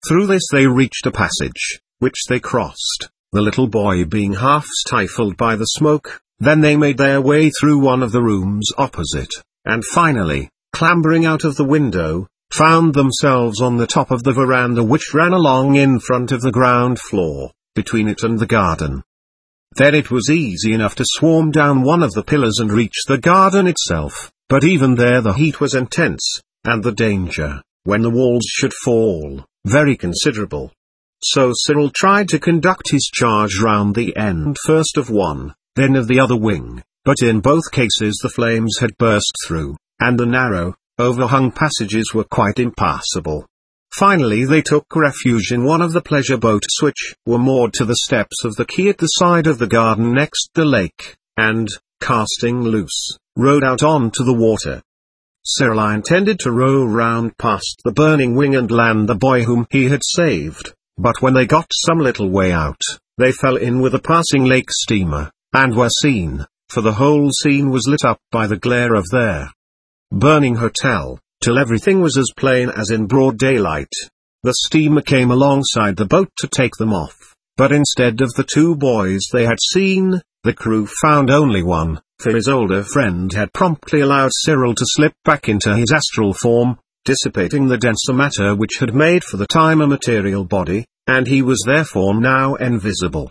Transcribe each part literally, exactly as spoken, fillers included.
Through this they reached a passage, which they crossed, the little boy being half stifled by the smoke. Then they made their way through one of the rooms opposite, and finally, clambering out of the window, found themselves on the top of the veranda which ran along in front of the ground floor, between it and the garden. Then it was easy enough to swarm down one of the pillars and reach the garden itself, but even there the heat was intense, and the danger, when the walls should fall, very considerable. So Cyril tried to conduct his charge round the end first of one, then of the other wing, but in both cases the flames had burst through, and the narrow, overhung passages were quite impassable. Finally they took refuge in one of the pleasure boats which were moored to the steps of the quay at the side of the garden next the lake, and, casting loose, rowed out onto the water. Cyril intended to row round past the burning wing and land the boy whom he had saved, but when they got some little way out, they fell in with a passing lake steamer, and were seen, for the whole scene was lit up by the glare of their burning hotel, till everything was as plain as in broad daylight. The steamer came alongside the boat to take them off, but instead of the two boys they had seen, the crew found only one, for his older friend had promptly allowed Cyril to slip back into his astral form, dissipating the denser matter which had made for the time a material body, and he was therefore now invisible.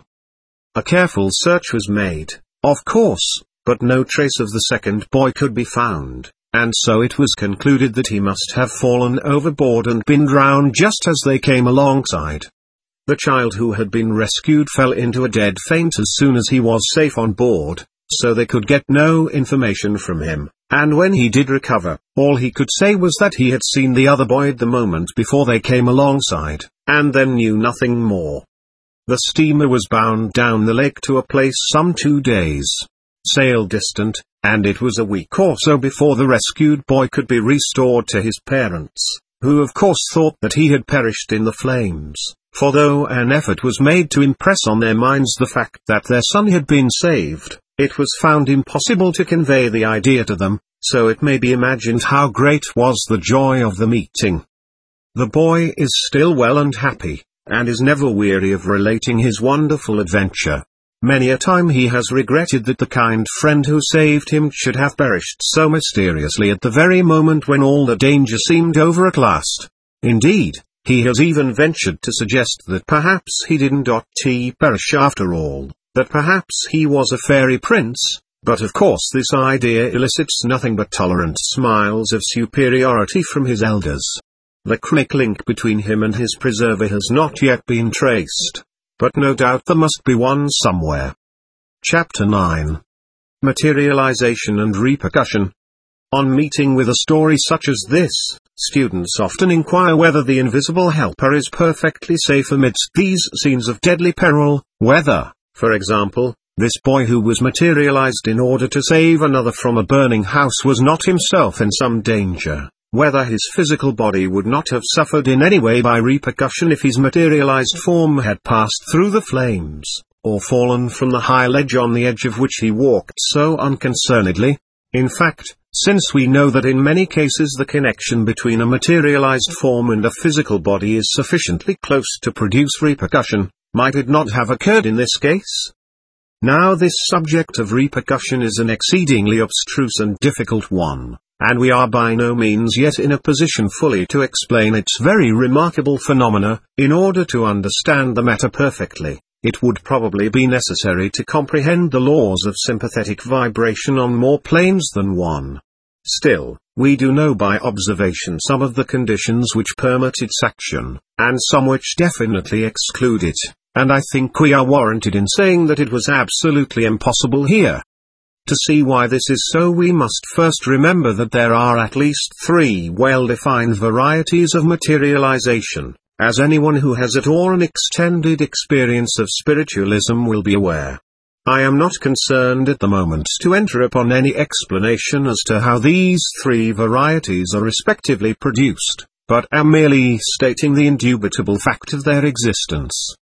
A careful search was made, of course, but no trace of the second boy could be found, and so it was concluded that he must have fallen overboard and been drowned just as they came alongside. The child who had been rescued fell into a dead faint as soon as he was safe on board, so they could get no information from him, and when he did recover, all he could say was that he had seen the other boy the moment before they came alongside, and then knew nothing more. The steamer was bound down the lake to a place some two days' sail distant, and it was a week or so before the rescued boy could be restored to his parents, who of course thought that he had perished in the flames, for though an effort was made to impress on their minds the fact that their son had been saved, it was found impossible to convey the idea to them, so it may be imagined how great was the joy of the meeting. The boy is still well and happy, and is never weary of relating his wonderful adventure. Many a time he has regretted that the kind friend who saved him should have perished so mysteriously at the very moment when all the danger seemed over at last. Indeed, he has even ventured to suggest that perhaps he didn't perish after all, that perhaps he was a fairy prince, but of course this idea elicits nothing but tolerant smiles of superiority from his elders. The chronic link between him and his preserver has not yet been traced, but no doubt there must be one somewhere. Chapter nine. Materialization and Repercussion. On meeting with a story such as this, students often inquire whether the invisible helper is perfectly safe amidst these scenes of deadly peril, whether, for example, this boy who was materialized in order to save another from a burning house was not himself in some danger, whether his physical body would not have suffered in any way by repercussion if his materialized form had passed through the flames, or fallen from the high ledge on the edge of which he walked so unconcernedly. In fact, since we know that in many cases the connection between a materialized form and a physical body is sufficiently close to produce repercussion, might it not have occurred in this case? Now this subject of repercussion is an exceedingly abstruse and difficult one, and we are by no means yet in a position fully to explain its very remarkable phenomena. In order to understand the matter perfectly, it would probably be necessary to comprehend the laws of sympathetic vibration on more planes than one. Still, we do know by observation some of the conditions which permit its action, and some which definitely exclude it, and I think we are warranted in saying that it was absolutely impossible here. To see why this is so, we must first remember that there are at least three well-defined varieties of materialization, as anyone who has at all an extended experience of spiritualism will be aware. I am not concerned at the moment to enter upon any explanation as to how these three varieties are respectively produced, but am merely stating the indubitable fact of their existence.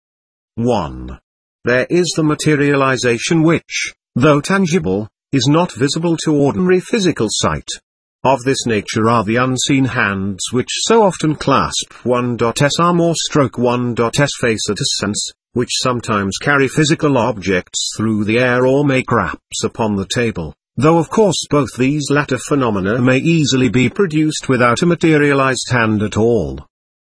one. There is the materialization which, though tangible, is not visible to ordinary physical sight. Of this nature are the unseen hands which so often clasp one's arm or stroke one's face at a sense, which sometimes carry physical objects through the air or make raps upon the table, though of course both these latter phenomena may easily be produced without a materialized hand at all.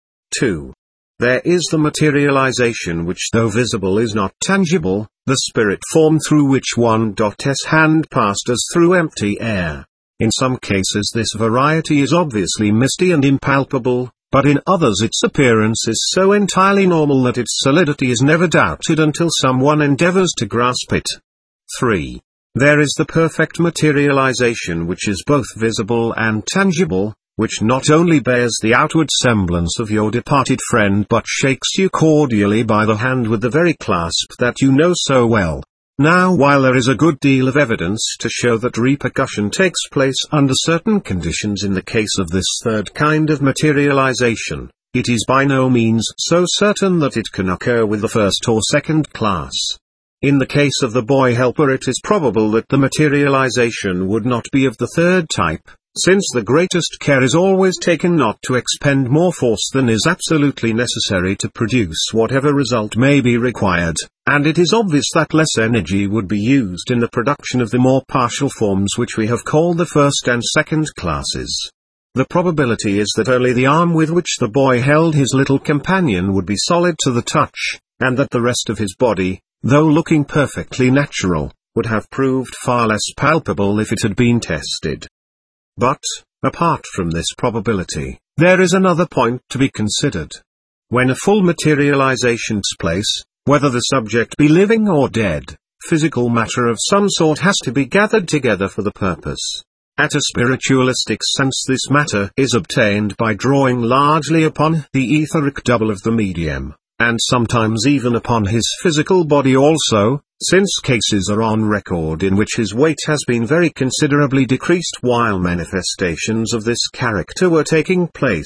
two. There is the materialization which though visible is not tangible, the spirit form through which one's hand passed as through empty air. In some cases this variety is obviously misty and impalpable, but in others its appearance is so entirely normal that its solidity is never doubted until someone endeavors to grasp it. three. There is the perfect materialization which is both visible and tangible, which not only bears the outward semblance of your departed friend but shakes you cordially by the hand with the very clasp that you know so well. Now while there is a good deal of evidence to show that repercussion takes place under certain conditions in the case of this third kind of materialization, it is by no means so certain that it can occur with the first or second class. In the case of the boy helper it is probable that the materialization would not be of the third type, since the greatest care is always taken not to expend more force than is absolutely necessary to produce whatever result may be required, and it is obvious that less energy would be used in the production of the more partial forms which we have called the first and second classes. The probability is that only the arm with which the boy held his little companion would be solid to the touch, and that the rest of his body, though looking perfectly natural, would have proved far less palpable if it had been tested. But, apart from this probability, there is another point to be considered. When a full materialization takes place, whether the subject be living or dead, physical matter of some sort has to be gathered together for the purpose. At a spiritualistic sense this matter is obtained by drawing largely upon the etheric double of the medium, and sometimes even upon his physical body also, since cases are on record in which his weight has been very considerably decreased while manifestations of this character were taking place.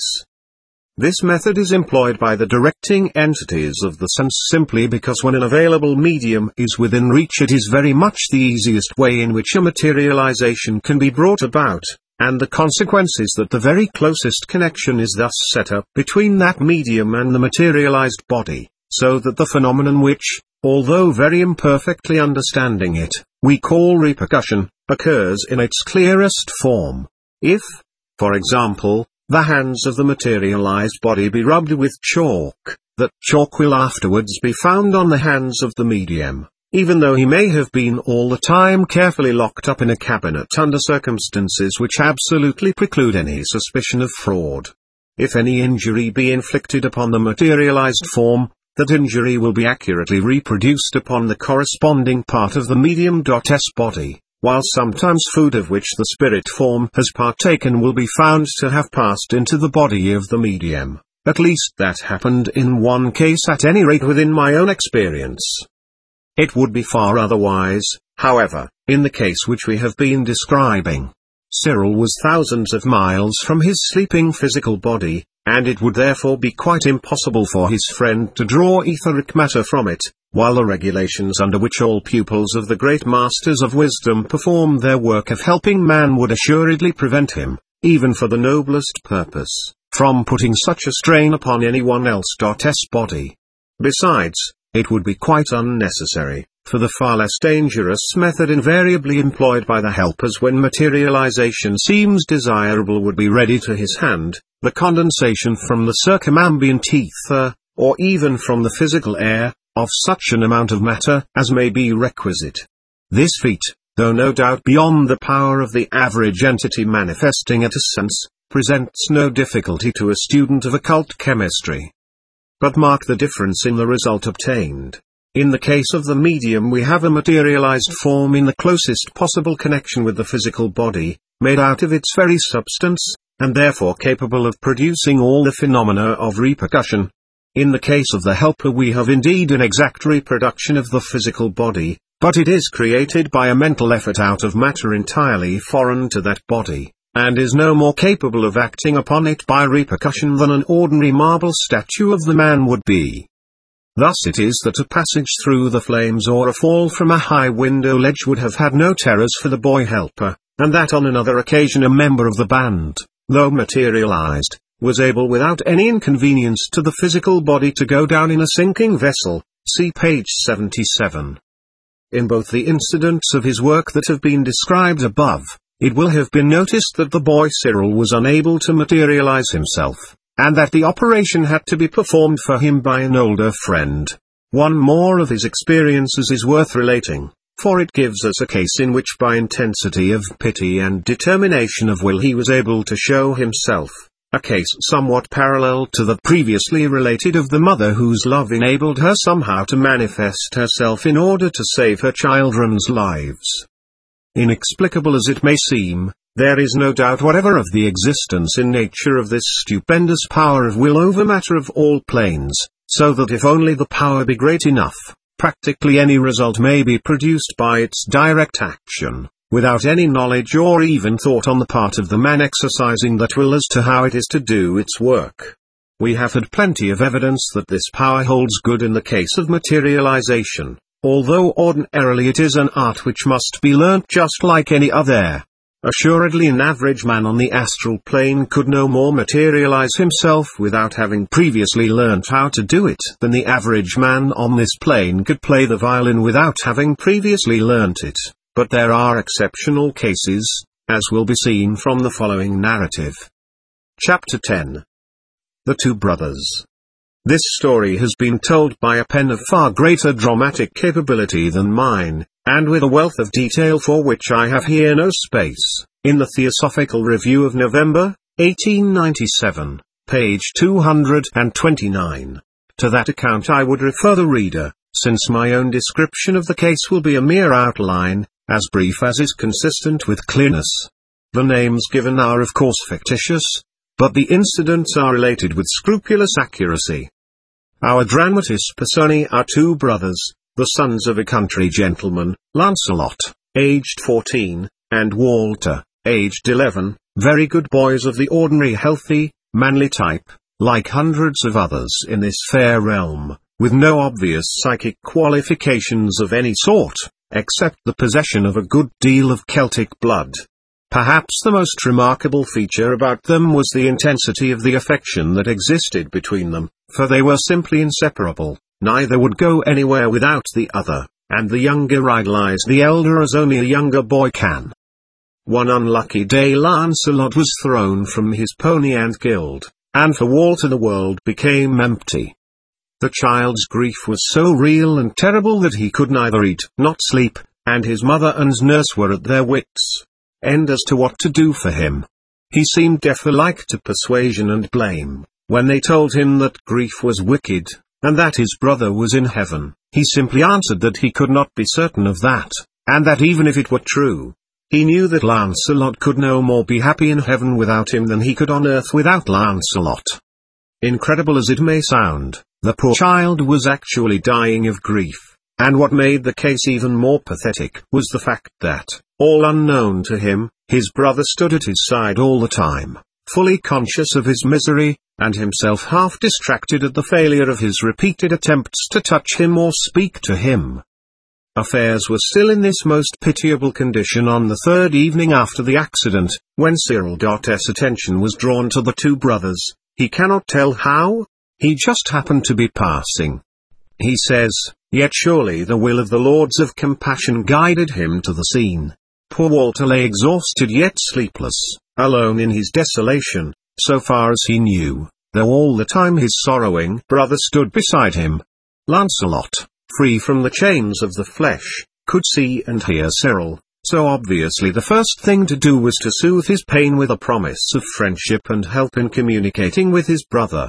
This method is employed by the directing entities of the sense simply because when an available medium is within reach it is very much the easiest way in which a materialization can be brought about, and the consequence is that the very closest connection is thus set up between that medium and the materialized body, so that the phenomenon which, although very imperfectly understanding it, we call repercussion, occurs in its clearest form. If, for example, the hands of the materialized body be rubbed with chalk, that chalk will afterwards be found on the hands of the medium, even though he may have been all the time carefully locked up in a cabinet under circumstances which absolutely preclude any suspicion of fraud. If any injury be inflicted upon the materialized form, that injury will be accurately reproduced upon the corresponding part of the medium's body, while sometimes food of which the spirit form has partaken will be found to have passed into the body of the medium. At least that happened in one case at any rate within my own experience. It would be far otherwise, however, in the case which we have been describing. Cyril was thousands of miles from his sleeping physical body, and it would therefore be quite impossible for his friend to draw etheric matter from it, while the regulations under which all pupils of the great masters of wisdom perform their work of helping man would assuredly prevent him, even for the noblest purpose, from putting such a strain upon anyone else's body. Besides, it would be quite unnecessary, for the far less dangerous method invariably employed by the helpers when materialization seems desirable would be ready to his hand, the condensation from the circumambient ether, or even from the physical air, of such an amount of matter as may be requisite. This feat, though no doubt beyond the power of the average entity manifesting at a sense, presents no difficulty to a student of occult chemistry. But mark the difference in the result obtained. In the case of the medium we have a materialized form in the closest possible connection with the physical body, made out of its very substance, and therefore capable of producing all the phenomena of repercussion. In the case of the helper we have indeed an exact reproduction of the physical body, but it is created by a mental effort out of matter entirely foreign to that body, and is no more capable of acting upon it by repercussion than an ordinary marble statue of the man would be. Thus it is that a passage through the flames or a fall from a high window ledge would have had no terrors for the boy helper, and that on another occasion a member of the band, though materialized, was able without any inconvenience to the physical body to go down in a sinking vessel. See page seventy-seven. In both the incidents of his work that have been described above, it will have been noticed that the boy Cyril was unable to materialize himself, and that the operation had to be performed for him by an older friend. One more of his experiences is worth relating, for it gives us a case in which by intensity of pity and determination of will he was able to show himself. A case somewhat parallel to the previously related of the mother whose love enabled her somehow to manifest herself in order to save her children's lives. Inexplicable as it may seem, there is no doubt whatever of the existence in nature of this stupendous power of will over matter of all planes, so that if only the power be great enough, practically any result may be produced by its direct action, without any knowledge or even thought on the part of the man exercising that will as to how it is to do its work. We have had plenty of evidence that this power holds good in the case of materialization, although ordinarily it is an art which must be learnt just like any other. Assuredly an average man on the astral plane could no more materialize himself without having previously learnt how to do it than the average man on this plane could play the violin without having previously learnt it. But there are exceptional cases, as will be seen from the following narrative. Chapter ten. The Two Brothers. This story has been told by a pen of far greater dramatic capability than mine, and with a wealth of detail for which I have here no space, in the Theosophical Review of November, eighteen ninety-seven, page two hundred twenty-nine. To that account I would refer the reader, since my own description of the case will be a mere outline, as brief as is consistent with clearness. The names given are of course fictitious, but the incidents are related with scrupulous accuracy. Our dramatis personae are two brothers, the sons of a country gentleman, Lancelot, aged fourteen, and Walter, aged eleven, very good boys of the ordinary healthy, manly type, like hundreds of others in this fair realm, with no obvious psychic qualifications of any sort, except the possession of a good deal of Celtic blood. Perhaps the most remarkable feature about them was the intensity of the affection that existed between them, for they were simply inseparable, neither would go anywhere without the other, and the younger idolized the elder as only a younger boy can. One unlucky day Lancelot was thrown from his pony and killed, and for Walter the world became empty. The child's grief was so real and terrible that he could neither eat nor sleep, and his mother and nurse were at their wits' end as to what to do for him. He seemed deaf alike to persuasion and blame. When they told him that grief was wicked, and that his brother was in heaven, he simply answered that he could not be certain of that, and that even if it were true, he knew that Lancelot could no more be happy in heaven without him than he could on earth without Lancelot. Incredible as it may sound, the poor child was actually dying of grief, and what made the case even more pathetic was the fact that, all unknown to him, his brother stood at his side all the time, fully conscious of his misery, and himself half distracted at the failure of his repeated attempts to touch him or speak to him. Affairs were still in this most pitiable condition on the third evening after the accident, when Cyril's attention was drawn to the two brothers. He cannot tell how. He just happened to be passing. He says, yet surely the will of the Lords of Compassion guided him to the scene. Poor Walter lay exhausted yet sleepless, alone in his desolation, so far as he knew, though all the time his sorrowing brother stood beside him. Lancelot, free from the chains of the flesh, could see and hear Cyril, so obviously the first thing to do was to soothe his pain with a promise of friendship and help in communicating with his brother.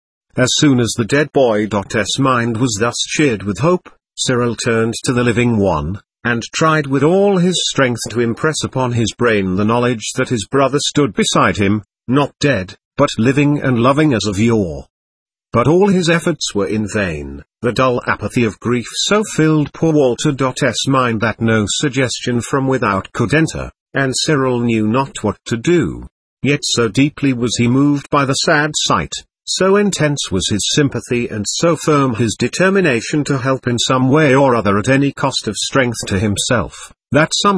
As soon as the dead boy's mind was thus cheered with hope, Cyril turned to the living one, and tried with all his strength to impress upon his brain the knowledge that his brother stood beside him, not dead, but living and loving as of yore. But all his efforts were in vain. The dull apathy of grief so filled poor Walter's mind that no suggestion from without could enter, and Cyril knew not what to do. Yet so deeply was he moved by the sad sight, so intense was his sympathy and so firm his determination to help in some way or other at any cost of strength to himself, that somehow,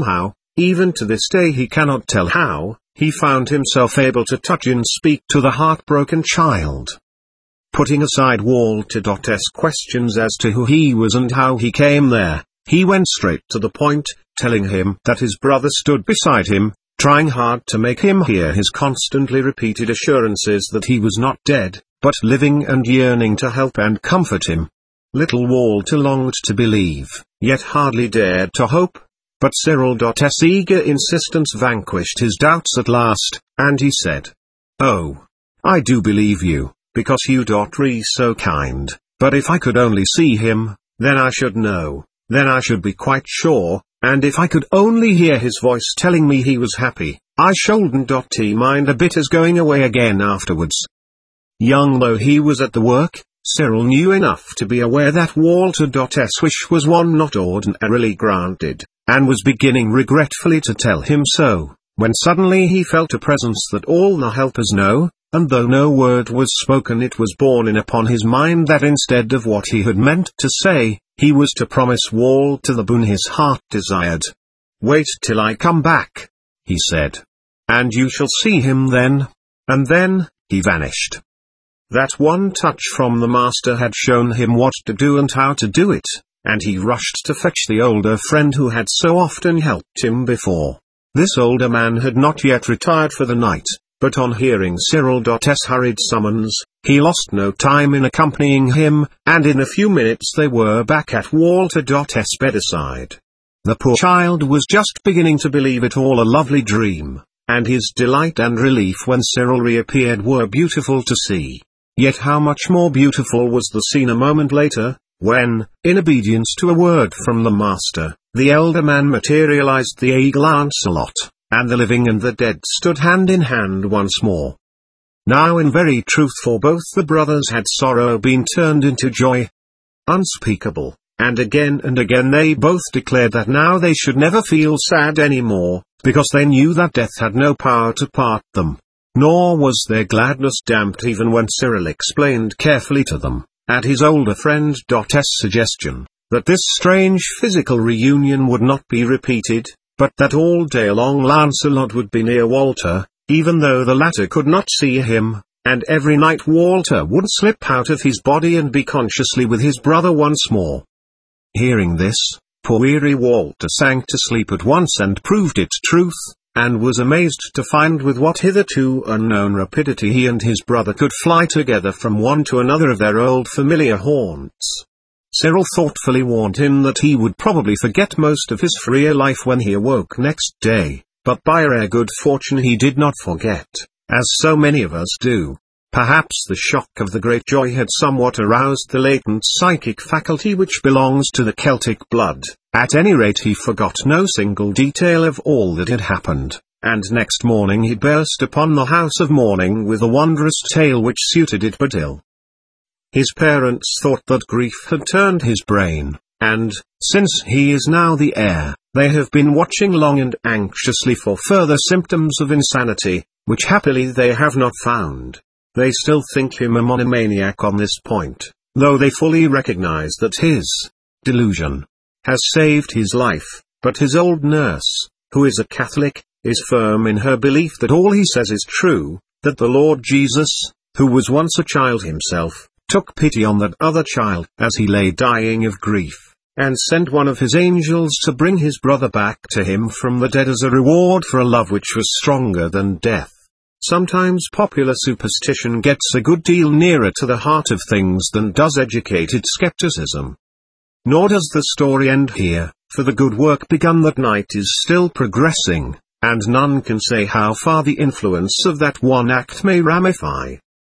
even to this day he cannot tell how, he found himself able to touch and speak to the heartbroken child. Putting aside Walter.'s questions as to who he was and how he came there, he went straight to the point, telling him that his brother stood beside him, trying hard to make him hear his constantly repeated assurances that he was not dead, but living and yearning to help and comfort him. Little Walter longed to believe, yet hardly dared to hope. But Cyril's eager insistence vanquished his doubts at last, and he said, "Oh, I do believe you, because you re so kind, but if I could only see him, then I should know, then I should be quite sure, and if I could only hear his voice telling me he was happy, I shouldn't mind a bit as going away again afterwards." Young though he was at the work, Cyril knew enough to be aware that Walter's wish was one not ordinarily granted, and was beginning regretfully to tell him so, when suddenly he felt a presence that all the helpers know, and though no word was spoken it was borne in upon his mind that instead of what he had meant to say, he was to promise Walter the boon his heart desired. "Wait till I come back," he said, "and you shall see him then." And then, he vanished. That one touch from the master had shown him what to do and how to do it, and he rushed to fetch the older friend who had so often helped him before. This older man had not yet retired for the night, but on hearing Cyril's hurried summons, he lost no time in accompanying him, and in a few minutes they were back at Walter's bedside. The poor child was just beginning to believe it all a lovely dream, and his delight and relief when Cyril reappeared were beautiful to see. Yet how much more beautiful was the scene a moment later, when, in obedience to a word from the master, the elder man materialized the eagle Lancelot, and the living and the dead stood hand in hand once more. Now in very truth for both the brothers had sorrow been turned into joy unspeakable, and again and again they both declared that now they should never feel sad any more, because they knew that death had no power to part them. Nor was their gladness damped even when Cyril explained carefully to them, at his older friend's suggestion, that this strange physical reunion would not be repeated, but that all day long Lancelot would be near Walter, even though the latter could not see him, and every night Walter would slip out of his body and be consciously with his brother once more. Hearing this, poor weary Walter sank to sleep at once and proved it truth, and was amazed to find with what hitherto unknown rapidity he and his brother could fly together from one to another of their old familiar haunts. Cyril thoughtfully warned him that he would probably forget most of his freer life when he awoke next day, but by rare good fortune he did not forget, as so many of us do. Perhaps the shock of the great joy had somewhat aroused the latent psychic faculty which belongs to the Celtic blood. At any rate he forgot no single detail of all that had happened, and next morning he burst upon the house of mourning with a wondrous tale which suited it but ill. His parents thought that grief had turned his brain, and, since he is now the heir, they have been watching long and anxiously for further symptoms of insanity, which happily they have not found. They still think him a monomaniac on this point, though they fully recognize that his delusion has saved his life, but his old nurse, who is a Catholic, is firm in her belief that all he says is true, that the Lord Jesus, who was once a child himself, took pity on that other child as he lay dying of grief, and sent one of his angels to bring his brother back to him from the dead as a reward for a love which was stronger than death. Sometimes popular superstition gets a good deal nearer to the heart of things than does educated skepticism. Nor does the story end here, for the good work begun that night is still progressing, and none can say how far the influence of that one act may ramify.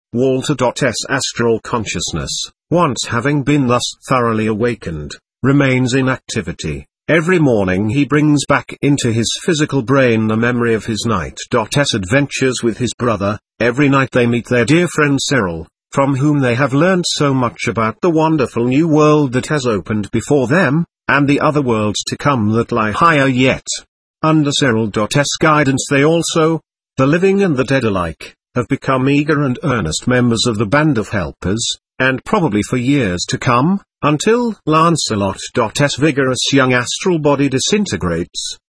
Walter's astral consciousness, once having been thus thoroughly awakened, remains in activity. Every morning he brings back into his physical brain the memory of his night's adventures with his brother. Every night they meet their dear friend Cyril, from whom they have learned so much about the wonderful new world that has opened before them, and the other worlds to come that lie higher yet. Under Cyril's guidance they also, the living and the dead alike, have become eager and earnest members of the band of helpers, and probably for years to come, until Lancelot's vigorous young astral body disintegrates,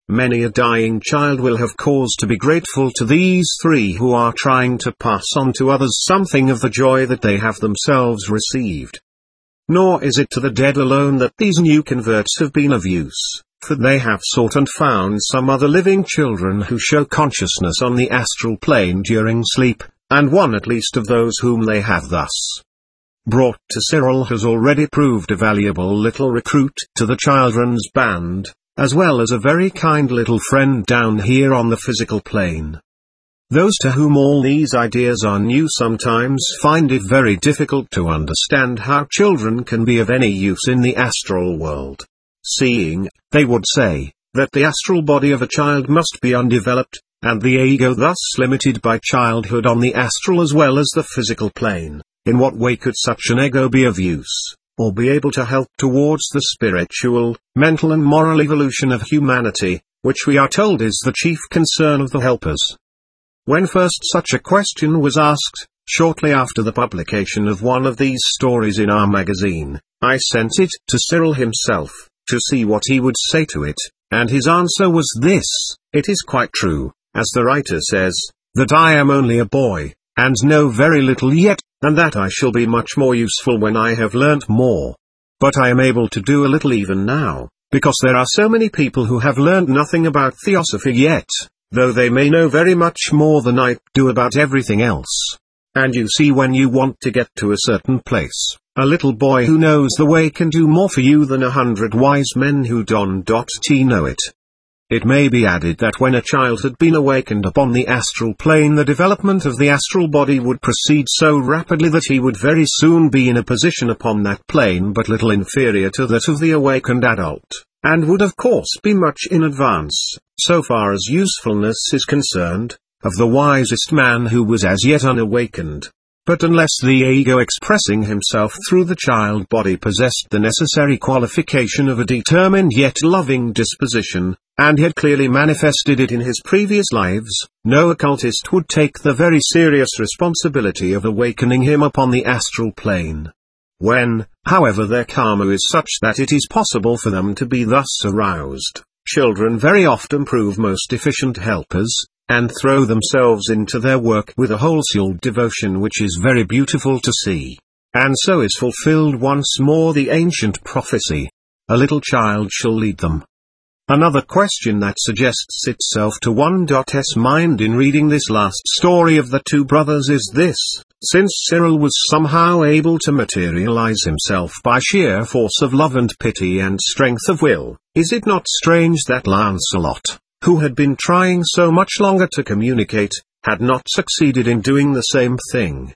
many a dying child will have cause to be grateful to these three who are trying to pass on to others something of the joy that they have themselves received. Nor is it to the dead alone that these new converts have been of use, for they have sought and found some other living children who show consciousness on the astral plane during sleep, and one at least of those whom they have thus brought to Cyril has already proved a valuable little recruit to the children's band, as well as a very kind little friend down here on the physical plane. Those to whom all these ideas are new sometimes find it very difficult to understand how children can be of any use in the astral world, seeing, they would say, that the astral body of a child must be undeveloped, and the ego thus limited by childhood on the astral as well as the physical plane. In what way could such an ego be of use, or be able to help towards the spiritual, mental and moral evolution of humanity, which we are told is the chief concern of the helpers? When first such a question was asked, shortly after the publication of one of these stories in our magazine, I sent it to Cyril himself, to see what he would say to it, and his answer was this: "It is quite true, as the writer says, that I am only a boy, and know very little yet, and that I shall be much more useful when I have learnt more. But I am able to do a little even now, because there are so many people who have learnt nothing about theosophy yet, though they may know very much more than I do about everything else. And you see, when you want to get to a certain place, a little boy who knows the way can do more for you than a hundred wise men who don't know it." It may be added that when a child had been awakened upon the astral plane, the development of the astral body would proceed so rapidly that he would very soon be in a position upon that plane but little inferior to that of the awakened adult, and would of course be much in advance, so far as usefulness is concerned, of the wisest man who was as yet unawakened. But unless the ego expressing himself through the child body possessed the necessary qualification of a determined yet loving disposition, and had clearly manifested it in his previous lives, no occultist would take the very serious responsibility of awakening him upon the astral plane. When, however, their karma is such that it is possible for them to be thus aroused, children very often prove most efficient helpers, and throw themselves into their work with a wholesale devotion which is very beautiful to see. And so is fulfilled once more the ancient prophecy: "A little child shall lead them." Another question that suggests itself to one's mind in reading this last story of the two brothers is this: since Cyril was somehow able to materialize himself by sheer force of love and pity and strength of will, is it not strange that Lancelot, who had been trying so much longer to communicate, had not succeeded in doing the same thing?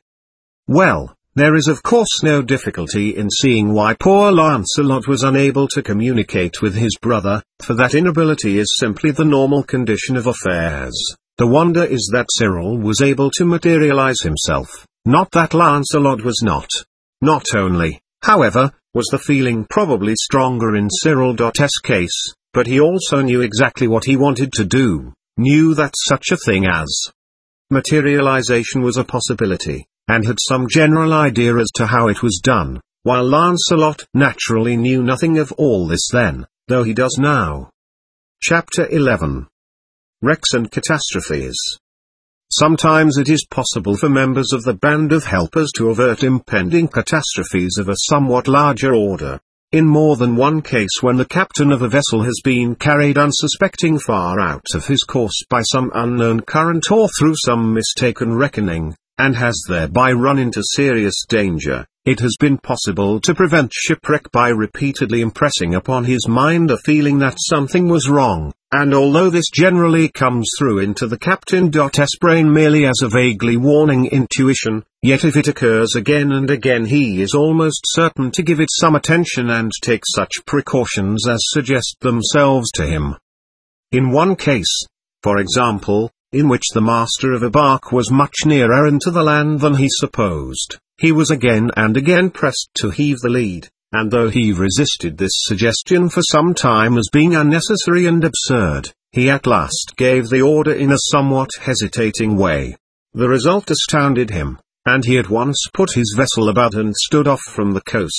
Well, there is of course no difficulty in seeing why poor Lancelot was unable to communicate with his brother, for that inability is simply the normal condition of affairs. The wonder is that Cyril was able to materialize himself, not that Lancelot was not. Not only, however, was the feeling probably stronger in Cyril's case, but he also knew exactly what he wanted to do, knew that such a thing as materialization was a possibility, and had some general idea as to how it was done, while Lancelot naturally knew nothing of all this then, though he does now. Chapter eleven. Wrecks and Catastrophes. Sometimes it is possible for members of the band of helpers to avert impending catastrophes of a somewhat larger order. In more than one case, when the captain of a vessel has been carried unsuspecting far out of his course by some unknown current or through some mistaken reckoning, and has thereby run into serious danger, it has been possible to prevent shipwreck by repeatedly impressing upon his mind a feeling that something was wrong, and although this generally comes through into the captain's brain merely as a vaguely warning intuition, yet if it occurs again and again he is almost certain to give it some attention and take such precautions as suggest themselves to him. In one case, for example, in which the master of a bark was much nearer into the land than he supposed, he was again and again pressed to heave the lead, and though he resisted this suggestion for some time as being unnecessary and absurd, he at last gave the order in a somewhat hesitating way. The result astounded him, and he at once put his vessel about and stood off from the coast,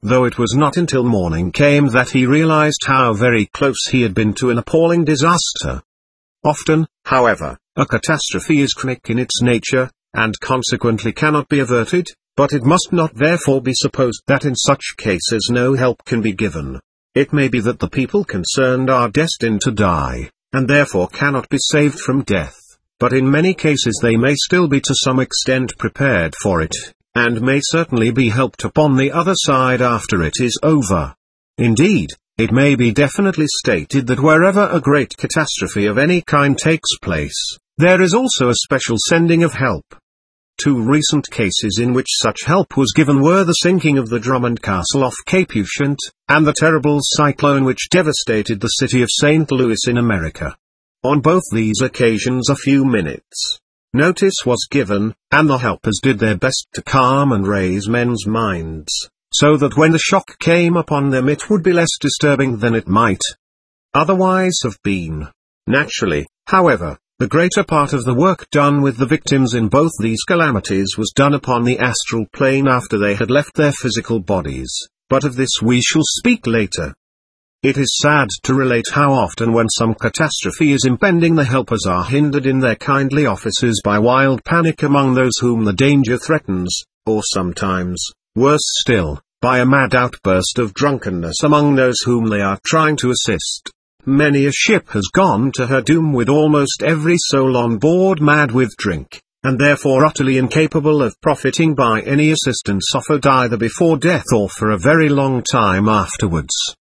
though it was not until morning came that he realized how very close he had been to an appalling disaster. Often, however, a catastrophe is chronic in its nature, and consequently cannot be averted, but it must not therefore be supposed that in such cases no help can be given. It may be that the people concerned are destined to die, and therefore cannot be saved from death, but in many cases they may still be to some extent prepared for it, and may certainly be helped upon the other side after it is over. Indeed, it may be definitely stated that wherever a great catastrophe of any kind takes place, there is also a special sending of help. Two recent cases in which such help was given were the sinking of the Drummond Castle off Cape Ushant, and the terrible cyclone which devastated the city of Saint Louis in America. On both these occasions a few minutes' notice was given, and the helpers did their best to calm and raise men's minds, so that when the shock came upon them it would be less disturbing than it might otherwise have been. Naturally, however, the greater part of the work done with the victims in both these calamities was done upon the astral plane after they had left their physical bodies, but of this we shall speak later. It is sad to relate how often when some catastrophe is impending the helpers are hindered in their kindly offices by wild panic among those whom the danger threatens, or sometimes, worse still, by a mad outburst of drunkenness among those whom they are trying to assist. Many a ship has gone to her doom with almost every soul on board mad with drink, and therefore utterly incapable of profiting by any assistance offered either before death or for a very long time afterwards.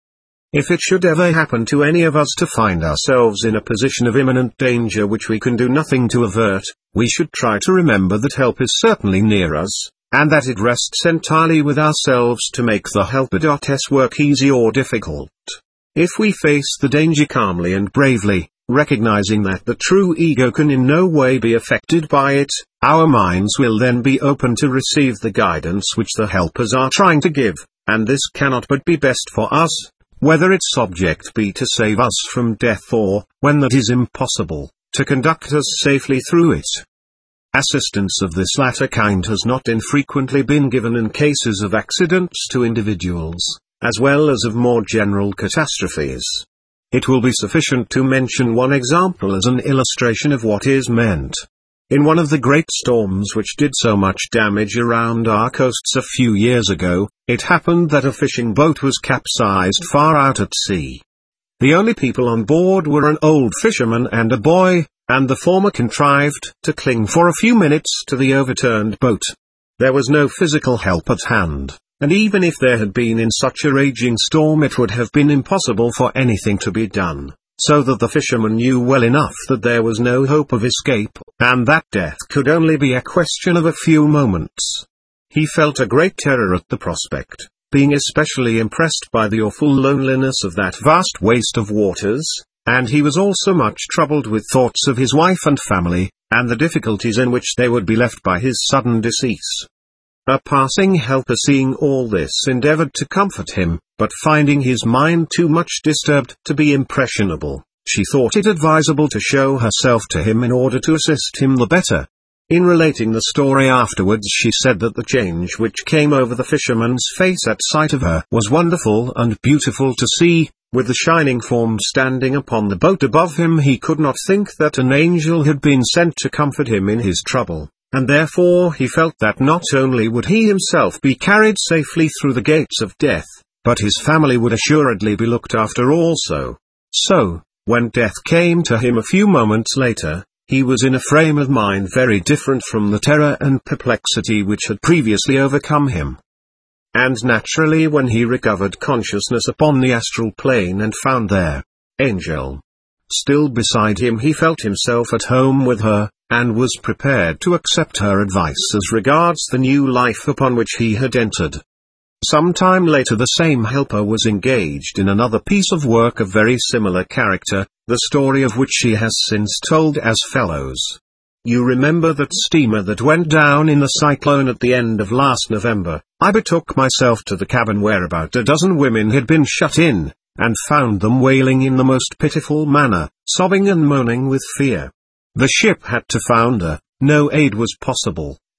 If it should ever happen to any of us to find ourselves in a position of imminent danger which we can do nothing to avert, we should try to remember that help is certainly near us, and that it rests entirely with ourselves to make the helper.s work easy or difficult. If we face the danger calmly and bravely, recognizing that the true ego can in no way be affected by it, our minds will then be open to receive the guidance which the helpers are trying to give, and this cannot but be best for us, whether its object be to save us from death or, when that is impossible, to conduct us safely through it. Assistance of this latter kind has not infrequently been given in cases of accidents to individuals, as well as of more general catastrophes. It will be sufficient to mention one example as an illustration of what is meant. In one of the great storms which did so much damage around our coasts a few years ago, it happened that a fishing boat was capsized far out at sea. The only people on board were an old fisherman and a boy, and the former contrived to cling for a few minutes to the overturned boat. There was no physical help at hand, and even if there had been in such a raging storm it would have been impossible for anything to be done, so that the fisherman knew well enough that there was no hope of escape, and that death could only be a question of a few moments. He felt a great terror at the prospect, being especially impressed by the awful loneliness of that vast waste of waters, and he was also much troubled with thoughts of his wife and family, and the difficulties in which they would be left by his sudden decease. A passing helper seeing all this endeavored to comfort him, but finding his mind too much disturbed to be impressionable, she thought it advisable to show herself to him in order to assist him the better. In relating the story afterwards she said that the change which came over the fisherman's face at sight of her was wonderful and beautiful to see. With the shining form standing upon the boat above him he could not think that an angel had been sent to comfort him in his trouble, and therefore he felt that not only would he himself be carried safely through the gates of death, but his family would assuredly be looked after also. So, when death came to him a few moments later, he was in a frame of mind very different from the terror and perplexity which had previously overcome him. And naturally when he recovered consciousness upon the astral plane and found their angel still beside him, he felt himself at home with her, and was prepared to accept her advice as regards the new life upon which he had entered. Some time later the same helper was engaged in another piece of work of very similar character, the story of which she has since told as follows. You remember that steamer that went down in the cyclone at the end of last November. I betook myself to the cabin where about a dozen women had been shut in, and found them wailing in the most pitiful manner, sobbing and moaning with fear. The ship had to founder, no aid was possible,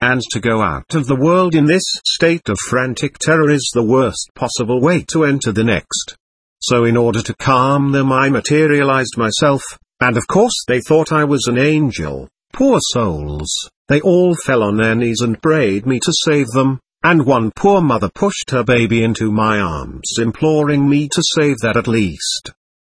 and to go out of the world in this state of frantic terror is the worst possible way to enter the next. So in order to calm them I materialized myself, and of course they thought I was an angel. Poor souls, they all fell on their knees and prayed me to save them, and one poor mother pushed her baby into my arms imploring me to save that at least.